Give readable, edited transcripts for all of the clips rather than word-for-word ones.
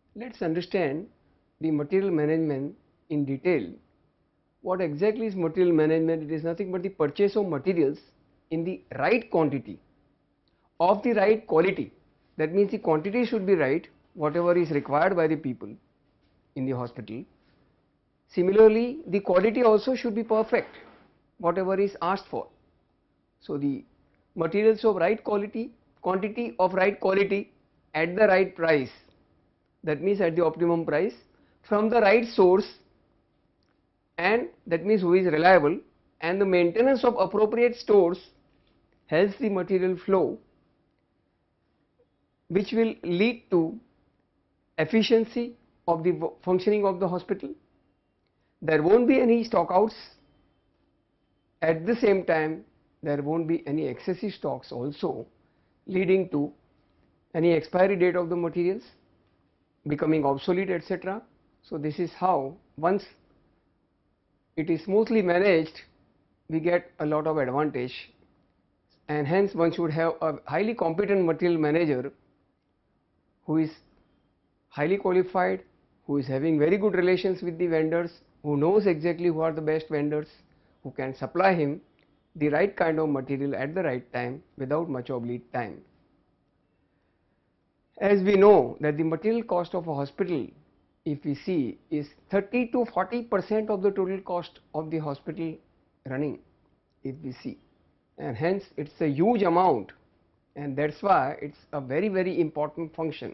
Let us understand the material management in detail. What exactly is material management? It is nothing but the purchase of materials in the right quantity, of the right quality. That means the quantity should be right, whatever is required by the people in the hospital. Similarly, the quality also should be perfect, whatever is asked for. So, the materials of right quality, quantity of right quality at the right price, that means at the optimum price, from the right source, and that means who is reliable, and the maintenance of appropriate stores helps the material flow, which will lead to efficiency of the functioning of the hospital. There won't be any stockouts. At the same time, there won't be any excessive stocks also, leading to any expiry date of the materials becoming obsolete, etc. So, this is how once it is smoothly managed, we get a lot of advantage, and hence one should have a highly competent material manager who is highly qualified, who is having very good relations with the vendors, who knows exactly who are the best vendors, who can supply him the right kind of material at the right time without much of lead time. As we know that the material cost of a hospital, if we see, is 30 to 40% of the total cost of the hospital running, if we see, and hence it is a huge amount, and that is why it is a very important function.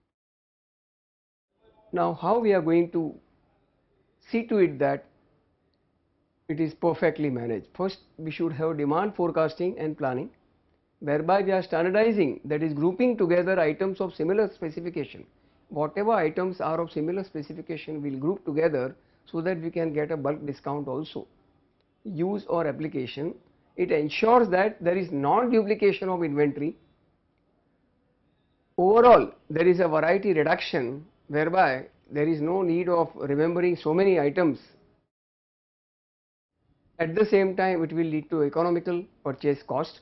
Now, how we are going to see to it that it is perfectly managed? First, we should have demand forecasting and planning, whereby we are standardizing, that is grouping together items of similar specification. Whatever items are of similar specification we will group together so that we can get a bulk discount also. Use or application, it ensures that there is non-duplication of inventory. Overall, there is a variety reduction, whereby there is no need of remembering so many items. At the same time, it will lead to economical purchase cost,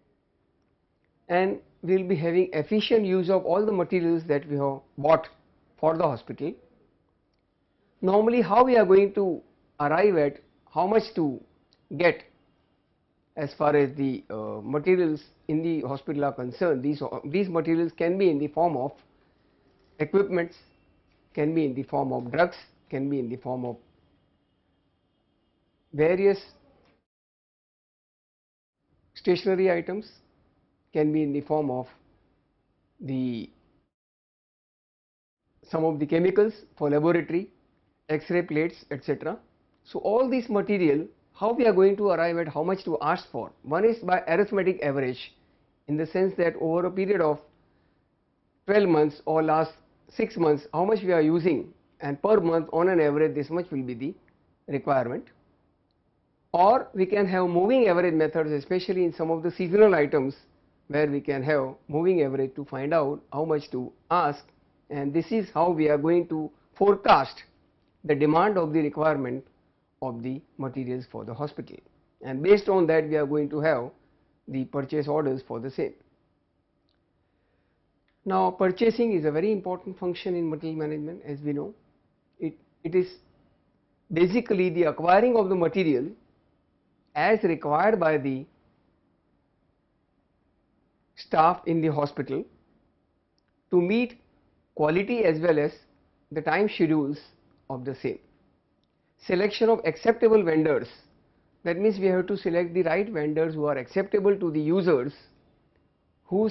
and we will be having efficient use of all the materials that we have bought for the hospital. Normally, how we are going to arrive at how much to get as far as the materials in the hospital are concerned? These materials can be in the form of equipments, can be in the form of drugs, can be in the form of various stationery items, can be in the form of the some of the chemicals for laboratory, X-ray plates, etc. So, all this material, how we are going to arrive at how much to ask for? One is by arithmetic average, in the sense that over a period of 12 months or last 6 months, how much we are using, and per month on an average this much will be the requirement. Or we can have moving average methods, especially in some of the seasonal items, where we can have moving average to find out how much to ask, and this is how we are going to forecast the demand of the requirement of the materials for the hospital, and based on that we are going to have the purchase orders for the same. Now, purchasing is a very important function in material management. As we know, it is basically the acquiring of the material as required by the staff in the hospital to meet quality as well as the time schedules of the same. Selection of acceptable vendors, that means we have to select the right vendors who are acceptable to the users, whose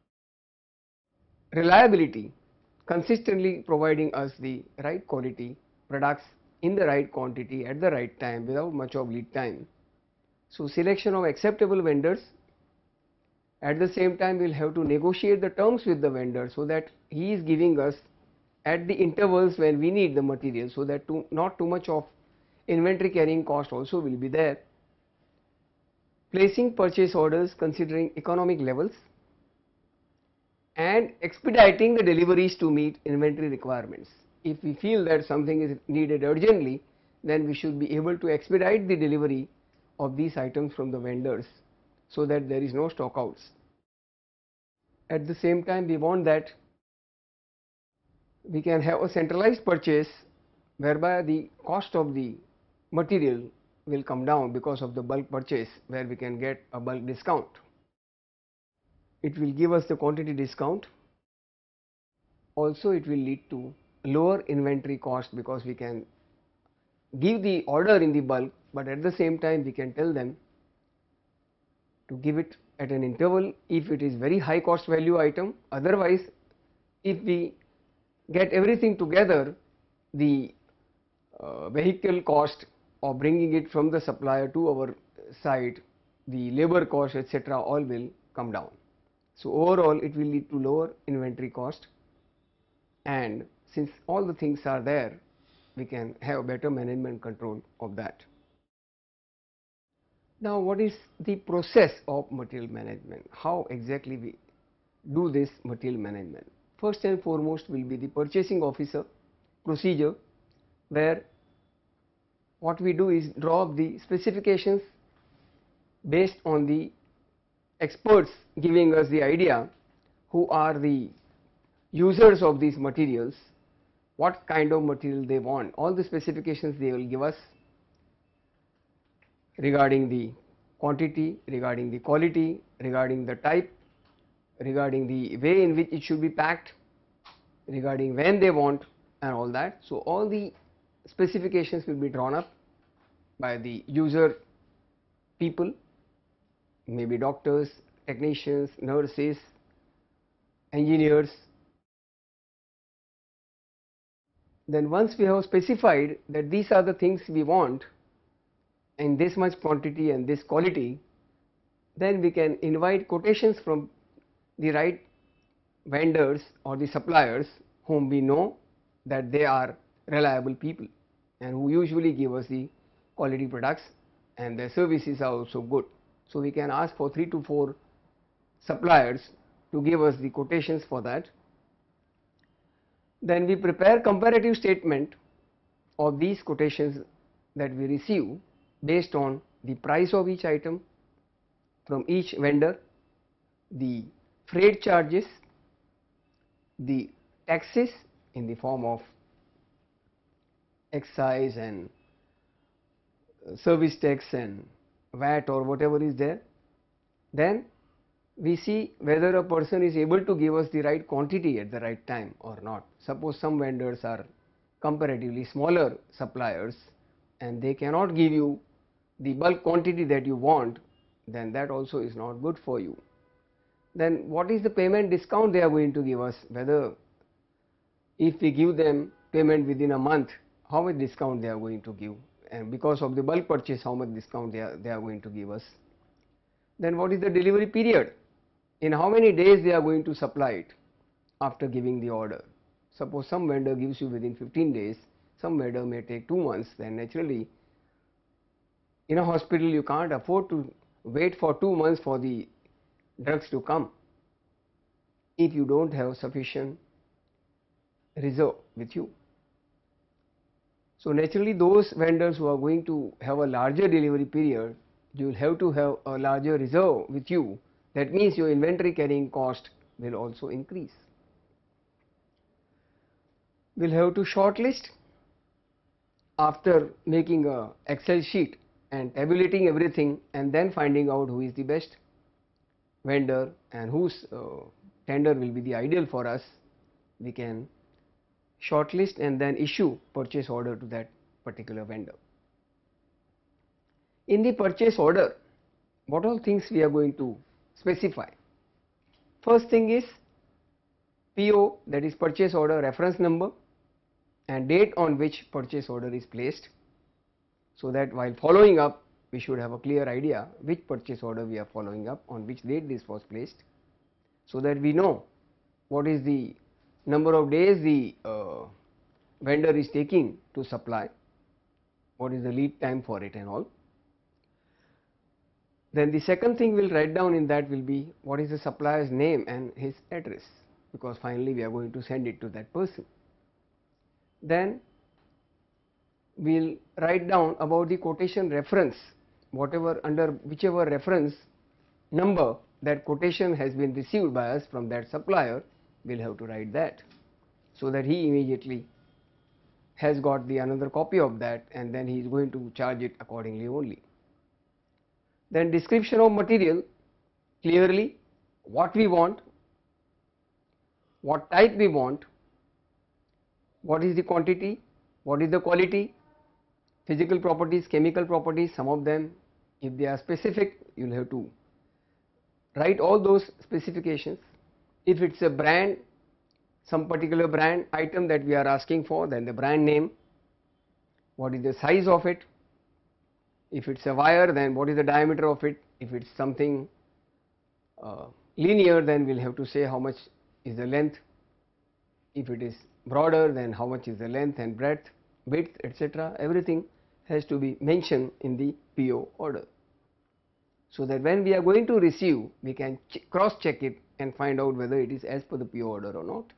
reliability, consistently providing us the right quality products in the right quantity at the right time without much of lead time. So, selection of acceptable vendors. At the same time, we will have to negotiate the terms with the vendor, so that he is giving us at the intervals when we need the material, so that not too much of inventory carrying cost also will be there. Placing purchase orders considering economic levels, and expediting the deliveries to meet inventory requirements. If we feel that something is needed urgently, then we should be able to expedite the delivery of these items from the vendors, so that there is no stockouts. At the same time, we want that we can have a centralized purchase whereby the cost of the material will come down because of the bulk purchase, where we can get a bulk discount. It will give us the quantity discount. Also it will lead to lower inventory cost, because we can give the order in the bulk, but at the same time we can tell them to give it at an interval if it is very high cost value item. Otherwise, if we get everything together, the vehicle cost of bringing it from the supplier to our site, the labor cost, etc., all will come down. So overall it will lead to lower inventory cost, and since all the things are there, we can have better management control of that. Now what is the process of material management? How exactly we do this material management? First and foremost will be the purchasing officer procedure, where what we do is draw up the specifications based on the experts giving us the idea who are the users of these materials, what kind of material they want. All the specifications they will give us regarding the quantity, regarding the quality, regarding the type, regarding the way in which it should be packed, regarding when they want, and all that. So all the specifications will be drawn up by the user people, maybe doctors, technicians, nurses, engineers. Then once we have specified that these are the things we want in this much quantity and this quality, then we can invite quotations from the right vendors or the suppliers whom we know that they are reliable people and who usually give us the quality products, and their services are also good. So we can ask for 3 to 4 suppliers to give us the quotations for that. Then we prepare comparative statement of these quotations that we receive based on the price of each item from each vendor, the freight charges, the taxes in the form of excise and service tax and VAT or whatever is there. Then we see whether a person is able to give us the right quantity at the right time or not. Suppose some vendors are comparatively smaller suppliers and they cannot give you the bulk quantity that you want, then that also is not good for you. Then what is the payment discount they are going to give us, whether if we give them payment within a month, how much discount they are going to give, and because of the bulk purchase how much discount they are going to give us. Then what is the delivery period, in how many days they are going to supply it after giving the order. Suppose some vendor gives you within 15 days, some vendor may take 2 months, then naturally in a hospital you can't afford to wait for 2 months for the drugs to come if you don't have sufficient reserve with you. So naturally those vendors who are going to have a larger delivery period, you will have to have a larger reserve with you. That means your inventory carrying cost will also increase. We will have to shortlist after making a Excel sheet and tabulating everything, and then finding out who is the best vendor and whose tender will be the ideal for us. We can shortlist and then issue purchase order to that particular vendor. In the purchase order, what all things we are going to specify? First thing is PO, that is purchase order reference number, and date on which purchase order is placed, so that while following up we should have a clear idea which purchase order we are following up, on which date this was placed, so that we know what is the number of days the vendor is taking to supply, what is the lead time for it and all. Then the second thing we will write down in that will be what is the supplier's name and his address, because finally we are going to send it to that person. Then we will write down about the quotation reference, whatever under whichever reference number that quotation has been received by us from that supplier, we will have to write that. so that he immediately has got the another copy of that, and then he is going to charge it accordingly only. Then description of material, clearly what we want, what type we want, what is the quantity, what is the quality, physical properties, chemical properties, some of them if they are specific you will have to write all those specifications. If it is a brand, some particular brand item that we are asking for, then the brand name, what is the size of it, if it is a wire then what is the diameter of it, if it is something linear then we will have to say how much is the length, if it is broader then how much is the length and breadth, width, etc. Everything has to be mentioned in the PO order, so that when we are going to receive we can cross check it and find out whether it is as per the PO order or not.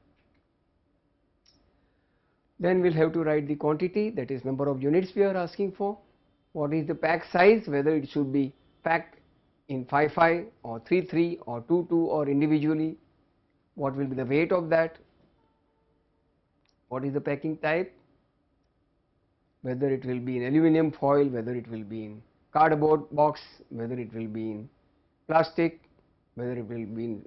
Then we will have to write the quantity, that is number of units we are asking for, what is the pack size, whether it should be packed in 5-5 or 3-3 or 2-2 or individually, what will be the weight of that, what is the packing type, whether it will be in aluminum foil, whether it will be in cardboard box, whether it will be in plastic, whether it will be in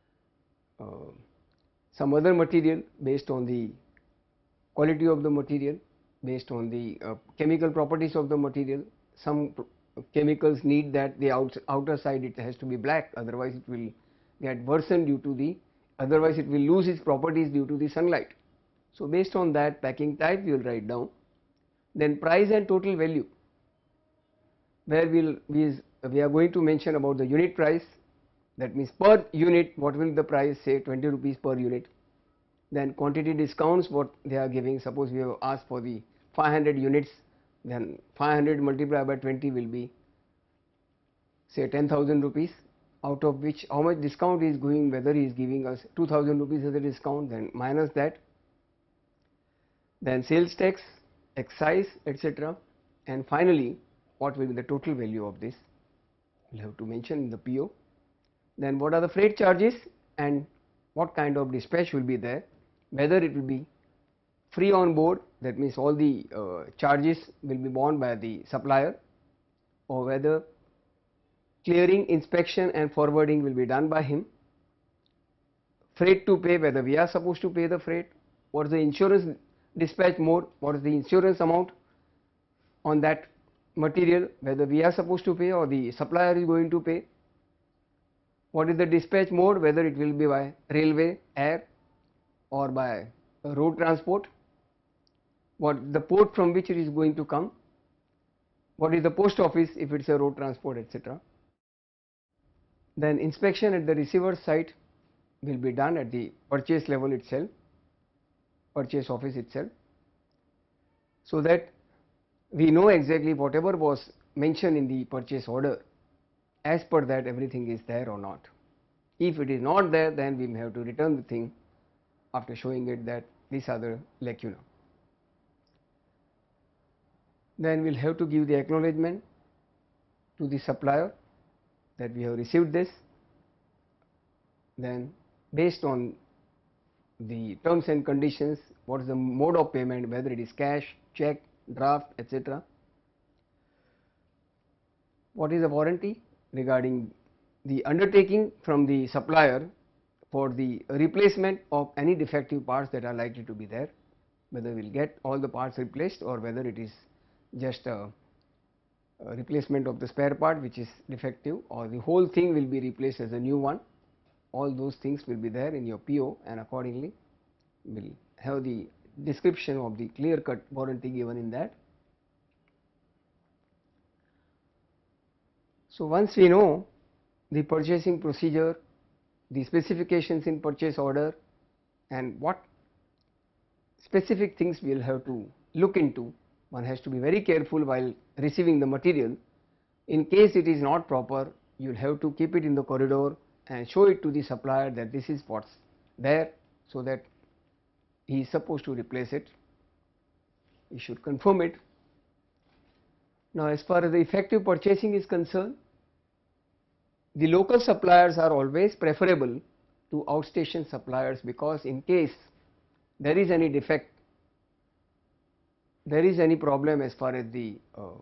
some other material based on the quality of the material, based on the chemical properties of the material. Some chemicals need that the outer side it has to be black, otherwise it will get worsened due to the, otherwise it will lose its properties due to the sunlight. So based on that packing type we will write down. Then price and total value, where we are going to mention about the unit price, that means per unit what will the price, say 20 rupees per unit. Then quantity discounts, what they are giving, suppose we have asked for the 500 units, then 500 multiplied by 20 will be say 10,000 rupees, out of which how much discount is going, whether he is giving us 2,000 rupees as a discount, then minus that. Then sales tax, excise, etc. And finally what will be the total value of this, we will have to mention in the PO. Then what are the freight charges and what kind of dispatch will be there, whether it will be free on board, that means all the charges will be borne by the supplier, or whether clearing, inspection and forwarding will be done by him, freight to pay, whether we are supposed to pay the freight, what is the insurance dispatch mode, what is the insurance amount on that material, whether we are supposed to pay or the supplier is going to pay, what is the dispatch mode, whether it will be by railway, air or by road transport, what the port from which it is going to come, what is the post office if it is a road transport, etc. Then inspection at the receiver site will be done at the purchase level itself, purchase office itself, so that we know exactly whatever was mentioned in the purchase order, as per that everything is there or not. If it is not there, then we may have to return the thing after showing it that these are the lacuna. Then we will have to give the acknowledgement to the supplier that we have received this. Then based on the terms and conditions, what is the mode of payment, whether it is cash, check, draft, etc. What is the warranty regarding the undertaking from the supplier for the replacement of any defective parts that are likely to be there, whether we will get all the parts replaced or whether it is just a replacement of the spare part which is defective, or the whole thing will be replaced as a new one. All those things will be there in your PO, and accordingly we will have the description of the clear cut warranty given in that. So once we know the purchasing procedure, the specifications in purchase order, and what specific things we will have to look into, one has to be very careful while receiving the material. In case it is not proper, you will have to keep it in the corridor and show it to the supplier that this is what's there, so that he is supposed to replace it, he should confirm it. Now as far as the effective purchasing is concerned, the local suppliers are always preferable to outstation suppliers, because in case there is any defect, there is any problem as far as the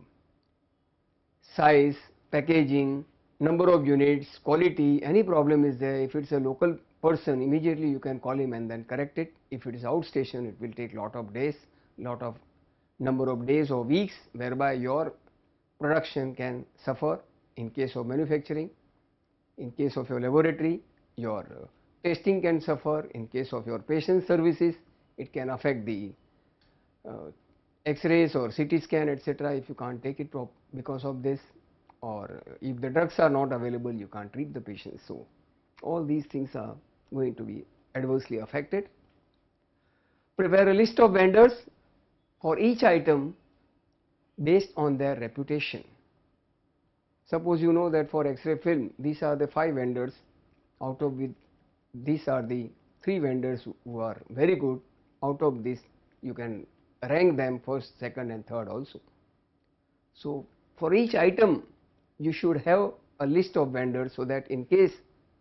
size, packaging, number of units, quality, any problem is there, if it is a local person, immediately you can call him and then correct it. If it is outstation, it will take lot of days, lot of number of days or weeks, whereby your production can suffer in case of manufacturing. In case of your laboratory, your testing can suffer. In case of your patient services, it can affect the X-rays or CT scan, etc. if you can't take it because of this, or if the drugs are not available, you can't treat the patient. So, all these things are going to be adversely affected. Prepare a list of vendors for each item based on their reputation. Suppose you know that for X-ray film, these are the 5 vendors, out of which these are the 3 vendors who are very good. Out of this, you can rank them first, second and third also. So, for each item, you should have a list of vendors, so that in case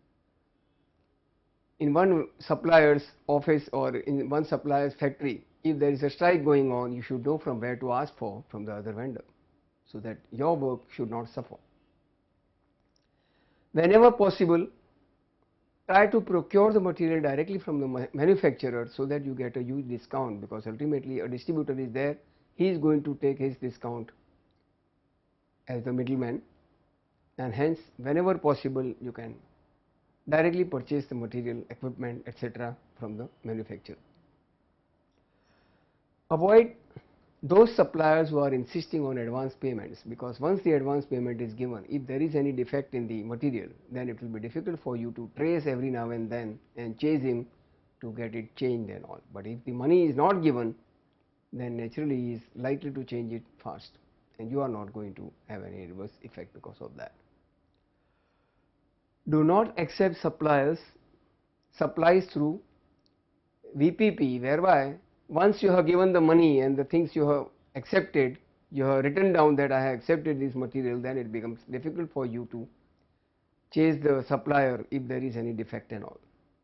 in one supplier's office or in one supplier's factory, if there is a strike going on, you should know from where to ask for from the other vendor, so that your work should not suffer. Whenever possible, try to procure the material directly from the manufacturer, so that you get a huge discount, because ultimately a distributor is there, he is going to take his discount as the middleman, and hence whenever possible you can directly purchase the material, equipment, etc. from the manufacturer. Avoid those suppliers who are insisting on advance payments, because once the advance payment is given, if there is any defect in the material, then it will be difficult for you to trace every now and then and chase him to get it changed and all. But if the money is not given, then naturally he is likely to change it fast, and you are not going to have any adverse effect because of that. Do not accept supplies through VPP, whereby once you have given the money and the things you have accepted, you have written down that I have accepted this material, then it becomes difficult for you to chase the supplier if there is any defect and all.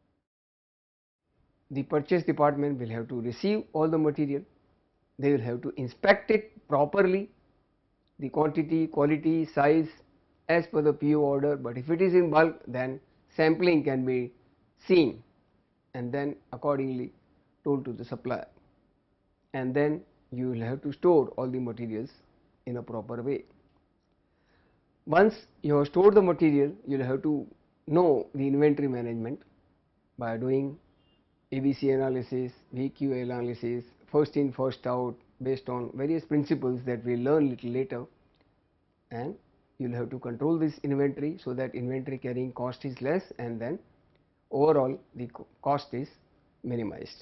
The purchase department will have to receive all the material, they will have to inspect it properly, the quantity, quality, size as per the PO order, but if it is in bulk, then sampling can be seen and then accordingly told to the supplier, and then you will have to store all the materials in a proper way. Once you have stored the material, you will have to know the inventory management by doing ABC analysis, VQA analysis, first in first out, based on various principles that we will learn little later, and you will have to control this inventory, so that inventory carrying cost is less and then overall the cost is minimized.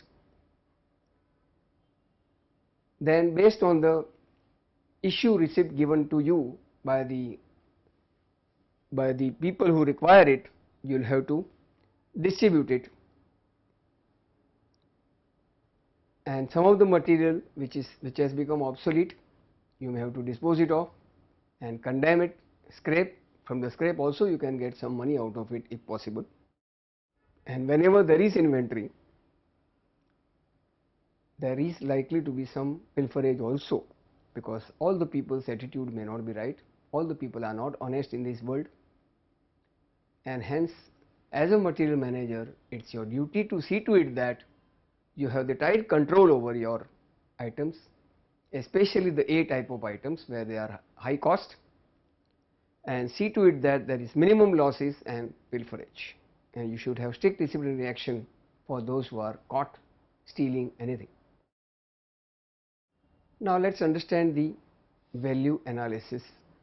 Then based on the issue receipt given to you by the people who require it, you will have to distribute it, and some of the material which has become obsolete, you may have to dispose it off and condemn it, scrap. From the scrap also you can get some money out of it if possible. And whenever there is inventory, there is likely to be some pilferage also, because all the people's attitude may not be right, all the people are not honest in this world, and hence as a material manager, it is your duty to see to it that you have the tight control over your items, especially the A type of items where they are high cost, and see to it that there is minimum losses and pilferage, and you should have strict disciplinary action for those who are caught stealing anything. Now let us understand the value analysis.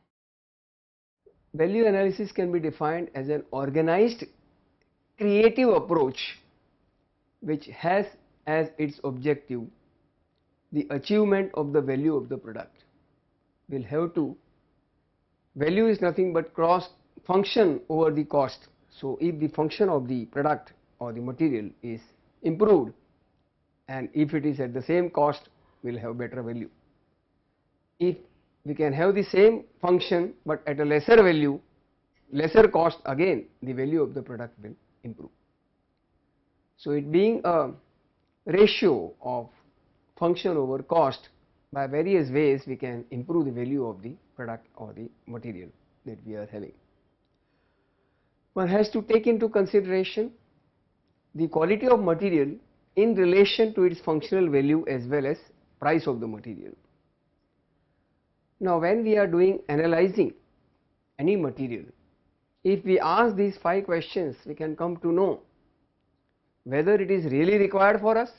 Value analysis can be defined as an organized creative approach which has as its objective the achievement of the value of the product. We will have to, value is nothing but cross function over the cost. So if the function of the product or the material is improved, and if it is at the same cost, we will have better value. If we can have the same function but at a lesser value, lesser cost, again the value of the product will improve. So it being a ratio of function over cost, by various ways we can improve the value of the product or the material that we are having. One has to take into consideration the quality of material in relation to its functional value as well as price of the material. Now, when we are doing analyzing any material, if we ask these 5 questions, we can come to know whether it is really required for us,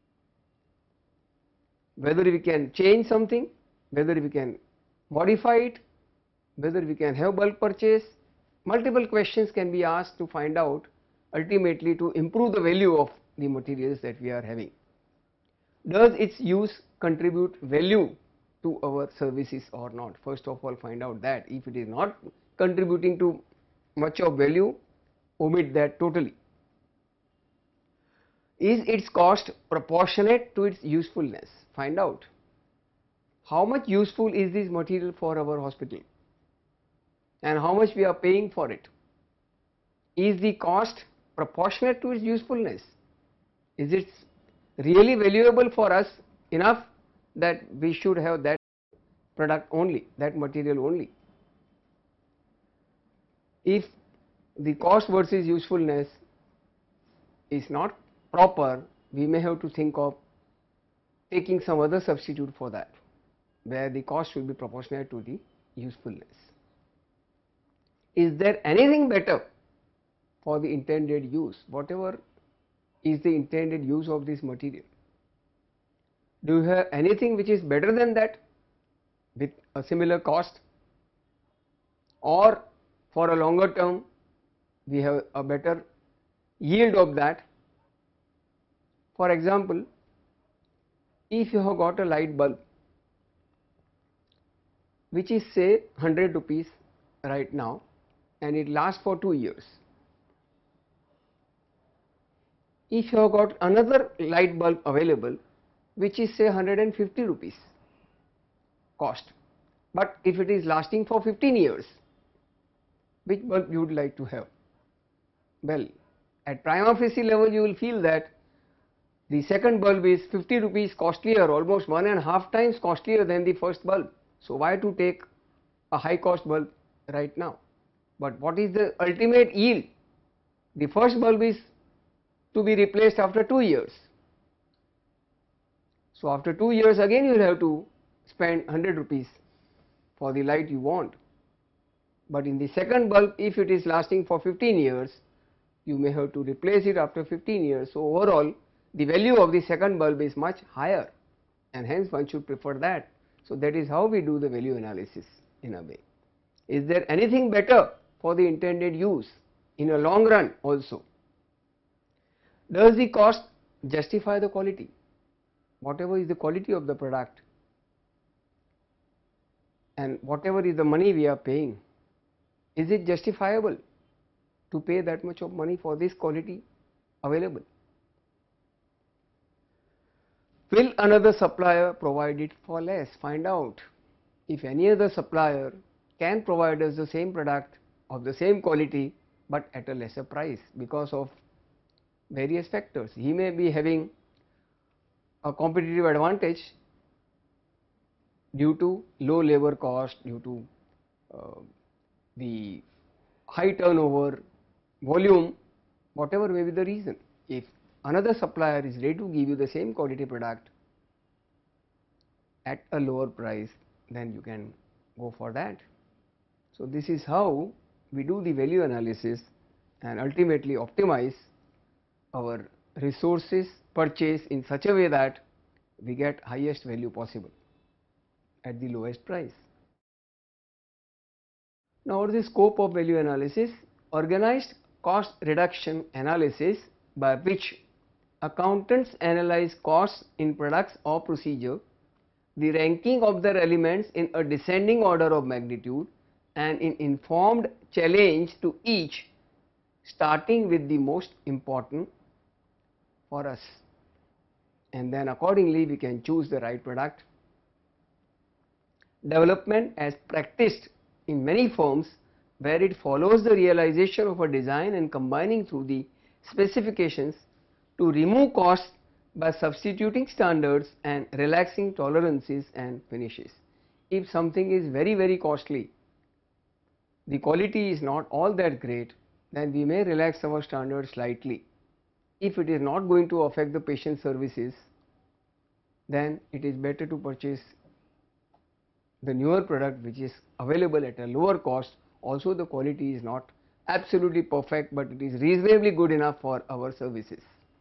whether we can change something, whether we can modify it, whether we can have bulk purchase. Multiple questions can be asked to find out ultimately to improve the value of the materials that we are having. Does its use contribute value to our services or not? First of all, find out that. If it is not contributing to much of value, omit that totally. Is its cost proportionate to its usefulness? Find out how much useful is this material for our hospital and how much we are paying for it. Is the cost proportionate to its usefulness? Is it really valuable for us enough that we should have that product only, that material only? If the cost versus usefulness is not proper, we may have to think of taking some other substitute for that, where the cost should be proportionate to the usefulness. Is there anything better for the intended use? Whatever is the intended use of this material, do you have anything which is better than that with a similar cost, or for a longer term we have a better yield of that? For example, if you have got a light bulb which is say 100 rupees right now and it lasts for 2 years. If you have got another light bulb available which is say 150 rupees cost, but if it is lasting for 15 years, which bulb you would like to have? Well, at prima facie level you will feel that the second bulb is 50 rupees costlier, almost 1.5 times costlier than the first bulb. So, why to take a high cost bulb right now? But what is the ultimate yield? The first bulb is to be replaced after 2 years. So, after 2 years again you will have to spend 100 rupees for the light you want. But in the second bulb, if it is lasting for 15 years, you may have to replace it after 15 years. So, overall the value of the second bulb is much higher and hence one should prefer that. So, that is how we do the value analysis in a way. Is there anything better for the intended use in a long run also? Does the cost justify the quality? Whatever is the quality of the product and whatever is the money we are paying, is it justifiable to pay that much of money for this quality available? Will another supplier provide it for less? Find out if any other supplier can provide us the same product of the same quality but at a lesser price because of various factors. He may be having a competitive advantage due to low labor cost, due to the high turnover, volume, whatever may be the reason. If another supplier is ready to give you the same quality product at a lower price, then you can go for that. So, this is how we do the value analysis and ultimately optimize our resources purchase in such a way that we get highest value possible at the lowest price. Now, what is the scope of value analysis? Organized cost reduction analysis, by which accountants analyze costs in products or procedure, the ranking of their elements in a descending order of magnitude and in informed challenge to each, starting with the most important for us, and then accordingly we can choose the right product. Development as practiced in many firms, where it follows the realization of a design and combining through the specifications to remove costs by substituting standards and relaxing tolerances and finishes. If something is very costly, the quality is not all that great, then we may relax our standards slightly. If it is not going to affect the patient services, then it is better to purchase the newer product which is available at a lower cost. Also the quality is not absolutely perfect, but it is reasonably good enough for our services.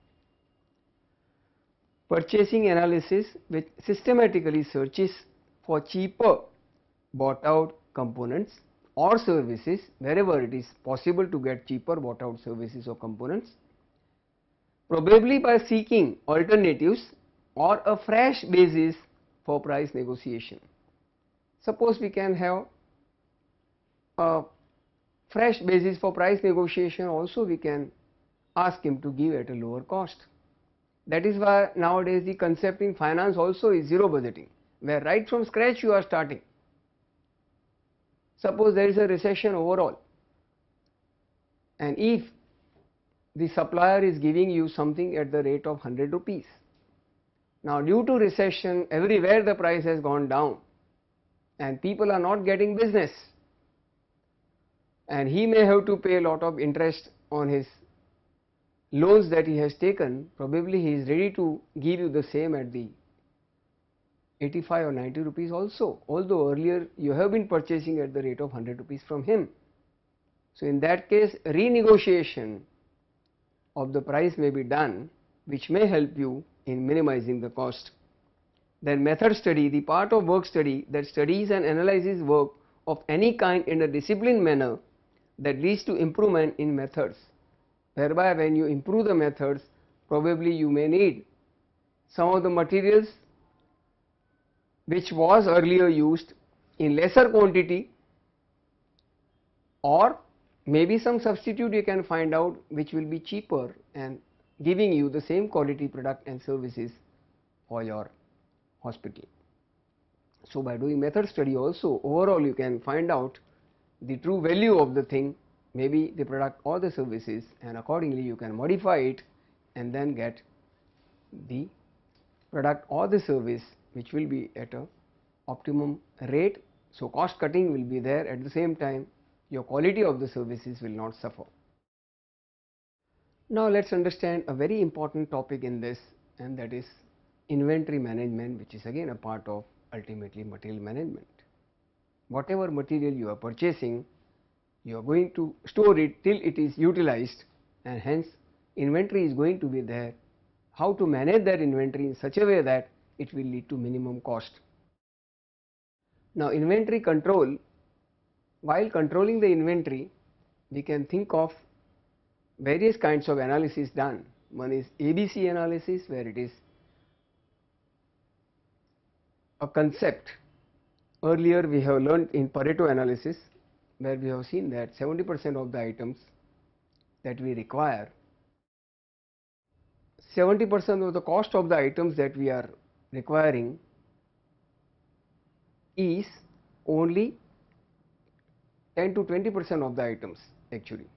Purchasing analysis, which systematically searches for cheaper bought out components or services wherever it is possible to get cheaper bought out services or components, probably by seeking alternatives or a fresh basis for price negotiation. Suppose we can have a fresh basis for price negotiation, also we can ask him to give at a lower cost. That is why nowadays the concept in finance also is zero budgeting, where right from scratch you are starting. Suppose there is a recession overall, and if the supplier is giving you something at the rate of 100 rupees, now due to recession everywhere the price has gone down and people are not getting business, and he may have to pay a lot of interest on his loans that he has taken. Probably he is ready to give you the same at the 85 or 90 rupees also, although earlier you have been purchasing at the rate of 100 rupees from him. So in that case renegotiation of the price may be done, which may help you in minimizing the cost. Then method study, the part of work study that studies and analyzes work of any kind in a disciplined manner that leads to improvement in methods, whereby when you improve the methods, probably you may need some of the materials which was earlier used in lesser quantity, or maybe some substitute you can find out which will be cheaper and giving you the same quality product and services for your hospital. So by doing method study also, overall you can find out the true value of the thing, maybe the product or the services, and accordingly you can modify it and then get the product or the service which will be at a optimum rate. So cost cutting will be there, at the same time your quality of the services will not suffer. Now let us understand a very important topic in this, and that is inventory management, which is again a part of ultimately material management. Whatever material you are purchasing, you are going to store it till it is utilized, and hence inventory is going to be there. How to manage that inventory in such a way that it will lead to minimum cost. Now inventory control, while controlling the inventory we can think of various kinds of analysis done. One is ABC analysis, where it is a concept. Earlier we have learnt in Pareto analysis, where we have seen that 70% of the items that we require, 70% of the cost of the items that we are requiring is only 10 to 20% of the items actually,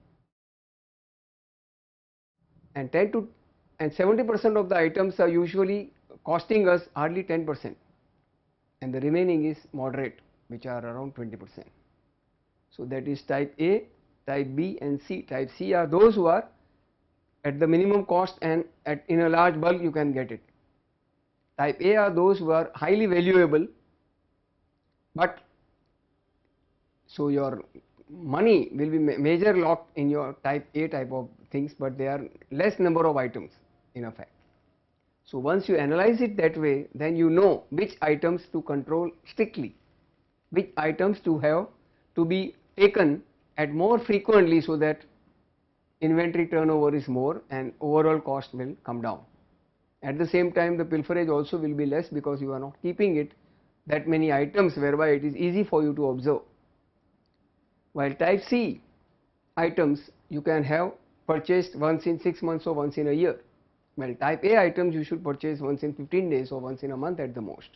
and 70% of the items are usually costing us hardly 10%, and the remaining is moderate, which are around 20%. So that is type A, type B and C. Type C are those who are at the minimum cost and in a large bulk you can get it. Type A are those who are highly valuable, but so your money will be major locked in your type A type of things, but they are less number of items in effect. So once you analyze it that way, then you know which items to control strictly, which items to have to be taken at more frequently, so that inventory turnover is more and overall cost will come down. At the same time the pilferage also will be less, because you are not keeping it that many items, whereby it is easy for you to observe. While type C items you can have purchased once in 6 months or once in a year, while type A items you should purchase once in 15 days or once in a month at the most.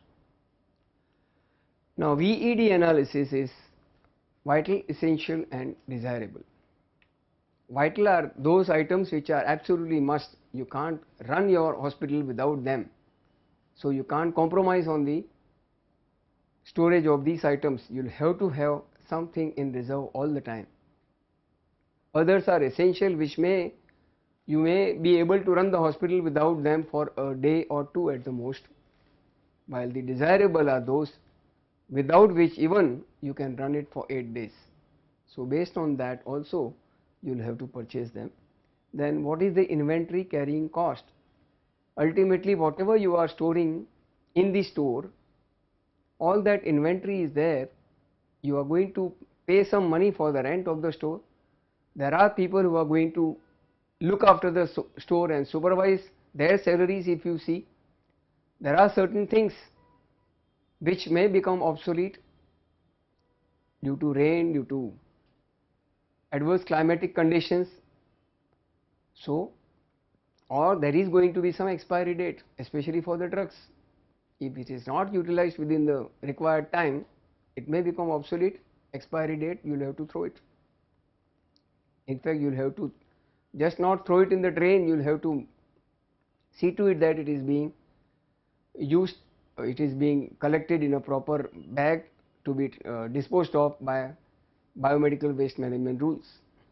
Now VED analysis is vital, essential and desirable. Vital are those items which are absolutely must. You can't run your hospital without them. So you can't compromise on the storage of these items. You'll have to have something in reserve all the time. Others are essential, which you may be able to run the hospital without them for a day or two at the most, while the desirable are those without which even you can run it for 8 days. So based on that also you will have to purchase them. Then what is the inventory carrying cost? Ultimately whatever you are storing in the store, all that inventory is there, you are going to pay some money for the rent of the store. There are people who are going to look after the store and supervise their salaries. If you see, there are certain things which may become obsolete due to rain, due to adverse climatic conditions. So, or there is going to be some expiry date, especially for the drugs. If it is not utilized within the required time, it may become obsolete. Expiry date, you will have to throw it. In fact, you will have to just not throw it in the drain, you will have to see to it that it is being used, it is being collected in a proper bag to be disposed of by biomedical waste management rules.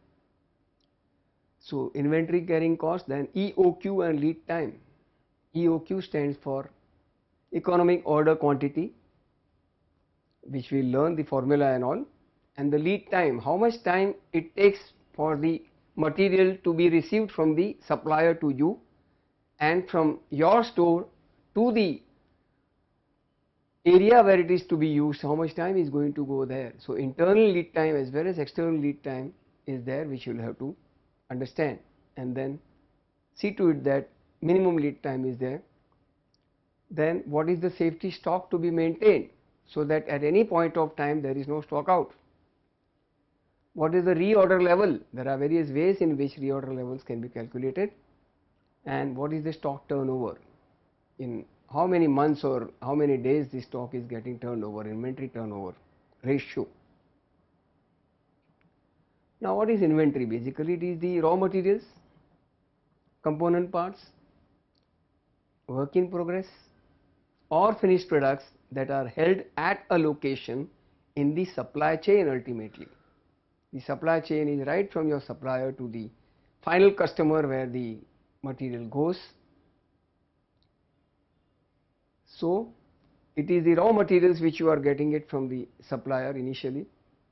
So, inventory carrying cost, then EOQ and lead time. EOQ stands for economic order quantity, which we learn the formula and all, and the lead time, how much time it takes for the material to be received from the supplier to you and from your store to the area where it is to be used, how much time is going to go there. So, internal lead time as well as external lead time is there, which you will have to understand, and then see to it that minimum lead time is there. Then what is the safety stock to be maintained, so that at any point of time there is no stock out. What is the reorder level? There are various ways in which reorder levels can be calculated. And what is the stock turnover, in how many months or how many days the stock is getting turned over, inventory turnover ratio. Now what is inventory? Basically it is the raw materials, component parts, work in progress or finished products that are held at a location in the supply chain. Ultimately the supply chain is right from your supplier to the final customer where the material goes. So it is the raw materials which you are getting it from the supplier initially.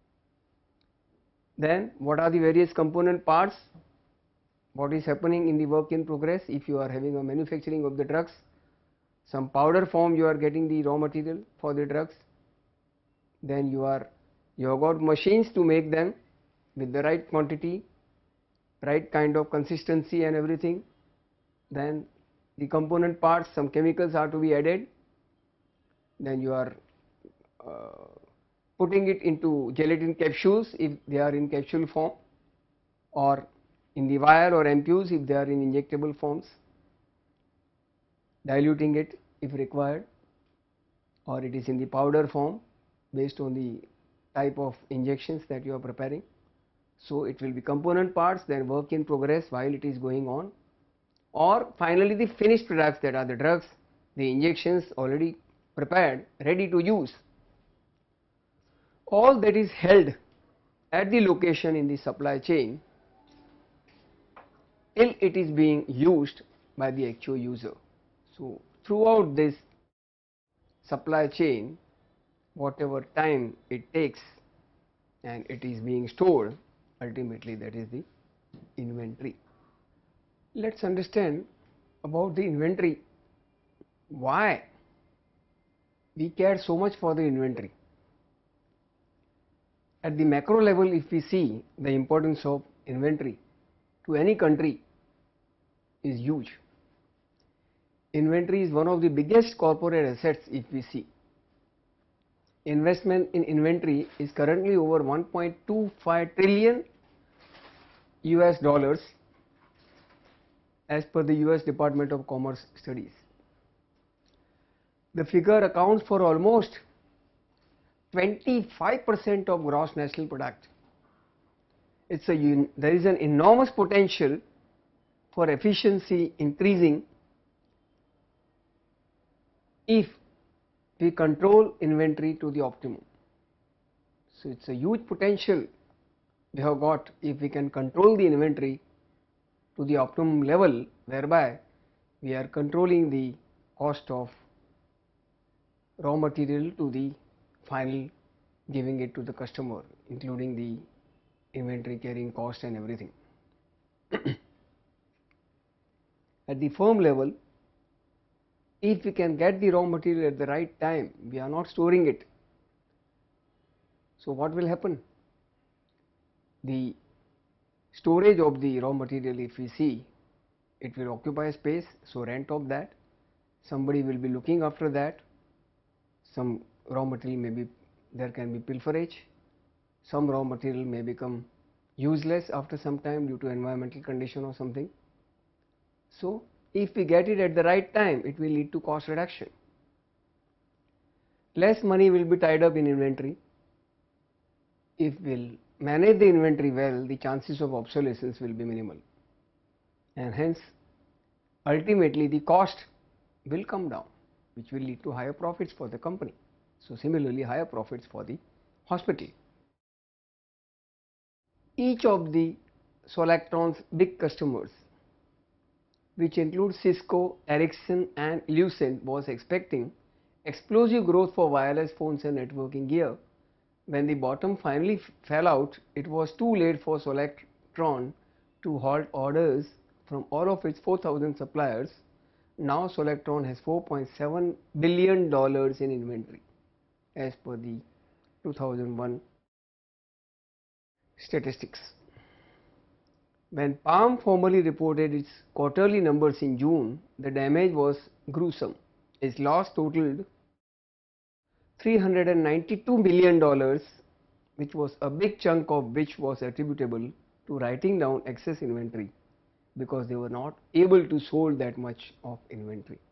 Then what are the various component parts? What is happening in the work in progress? If you are having a manufacturing of the drugs, some powder form you are getting the raw material for the drugs. Then you have got machines to make them with the right quantity, right kind of consistency and everything. Then the component parts, some chemicals are to be added. Then you are putting it into gelatin capsules if they are in capsule form, or in the vial or ampules if they are in injectable forms, diluting it if required, or it is in the powder form based on the type of injections that you are preparing. So it will be component parts, then work in progress while it is going on, or finally the finished products, that are the drugs, the injections already prepared, ready to use. All that is held at the location in the supply chain till it is being used by the actual user. So throughout this supply chain, whatever time it takes and it is being stored, ultimately that is the inventory. Let us understand about the inventory, why we care so much for the inventory. At the macro level, if we see, the importance of inventory to any country is huge. Inventory is one of the biggest corporate assets. If we see, investment in inventory is currently over 1.25 trillion US dollars as per the US Department of Commerce studies. The figure accounts for almost 25% of gross national product, there is an enormous potential for efficiency increasing if we control inventory to the optimum. So, it is a huge potential we have got if we can control the inventory to the optimum level, whereby we are controlling the cost of raw material to the final giving it to the customer, including the inventory carrying cost and everything. At the firm level, if we can get the raw material at the right time, we are not storing it. So, what will happen? The storage of the raw material, if we see, it will occupy space, so rent of that, somebody will be looking after that, some raw material may be, there can be pilferage, some raw material may become useless after some time due to environmental condition or something. So, if we get it at the right time, it will lead to cost reduction. Less money will be tied up in inventory. If we will manage the inventory well, the chances of obsolescence will be minimal, and hence ultimately the cost will come down, which will lead to higher profits for the company. So, similarly higher profits for the hospital. Each of the Solectron's big customers, which include Cisco, Ericsson and Lucent, was expecting explosive growth for wireless phones and networking gear. When the bottom finally fell out, it was too late for Solectron to halt orders from all of its 4,000 suppliers. Now Solectron has $4.7 billion in inventory as per the 2001 statistics. When Palm formally reported its quarterly numbers in June, the damage was gruesome. Its loss totaled $392 million, which was a big chunk of which was attributable to writing down excess inventory, because they were not able to sold that much of inventory.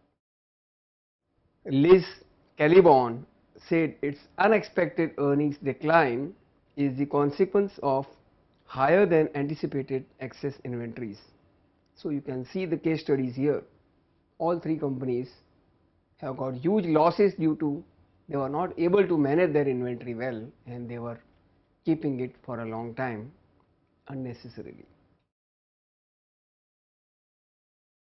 Liz Caliban said its unexpected earnings decline is the consequence of higher than anticipated excess inventories. So, you can see the case studies here. All three companies have got huge losses due to they were not able to manage their inventory well, and they were keeping it for a long time unnecessarily.